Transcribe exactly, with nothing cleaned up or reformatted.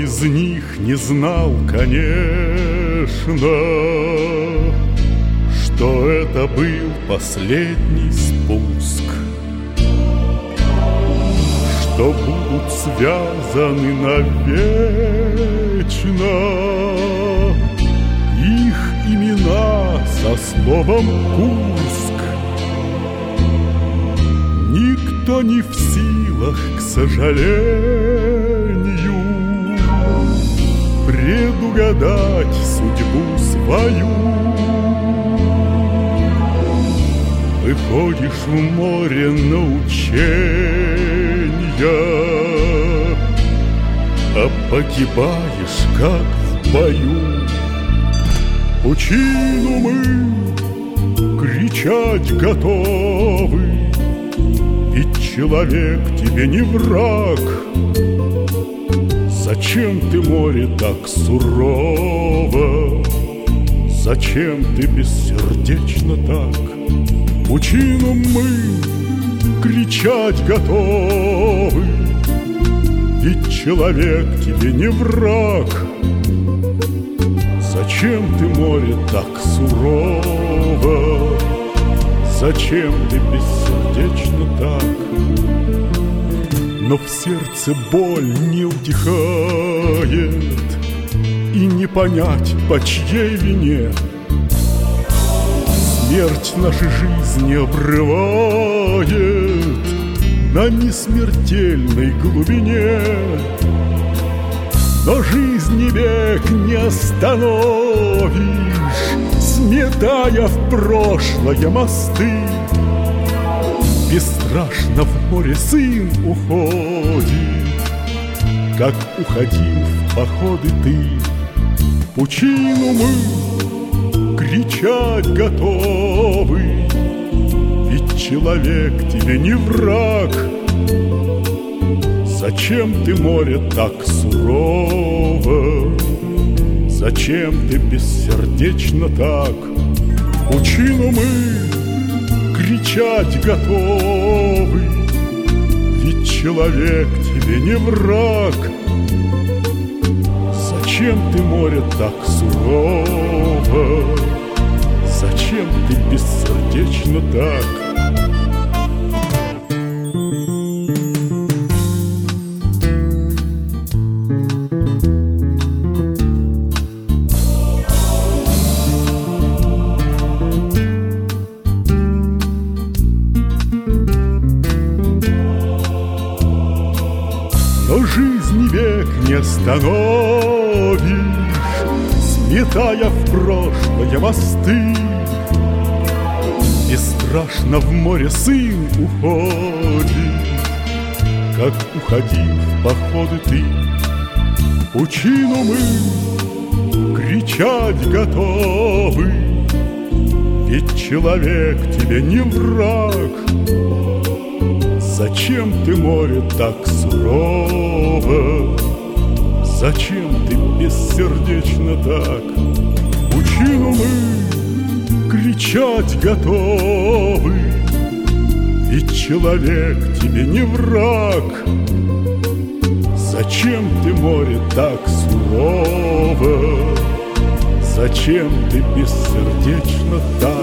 из них не знал, конечно, что это был последний спуск, что будут связаны навечно их имена со словом Курск. Никто не в силах, к сожалению, предугадать судьбу свою. Выходишь в море на ученья, а погибаешь, как в бою. Пучину мы кричать готовы, ведь человек тебе не враг. Зачем ты, море, так сурово? Зачем ты бессердечно так? Пучину мы кричать готовы, ведь человек тебе не враг. Зачем ты, море, так сурово? Зачем ты бессердечно так? Но в сердце боль не утихает, и не понять, по чьей вине смерть нашей жизни обрывает на несмертельной глубине. Но жизни век не остановишь, сметая в прошлое мосты. Бесстрашно в море сын уходит, как уходил в походы ты. Пучину мы кричать готовы, ведь человек тебе не враг. Зачем ты, море, так сурово? Зачем ты бессердечно так? Пучину мы кричать готовы, ведь человек тебе не враг. Зачем ты, море, так сурово? Зачем ты бессердечно так? Но жизни век не остановишь, сметая в прошлое мосты. Бесстрашно в море сын уходит, как уходил в походы ты. Пучину мы кричать готовы, ведь человек тебе не враг. Зачем ты, море, так сурово? Зачем ты бессердечно так? Пучину мы кричать готовы, ведь человек тебе не враг. Зачем ты, море, так сурово? Зачем ты бессердечно так?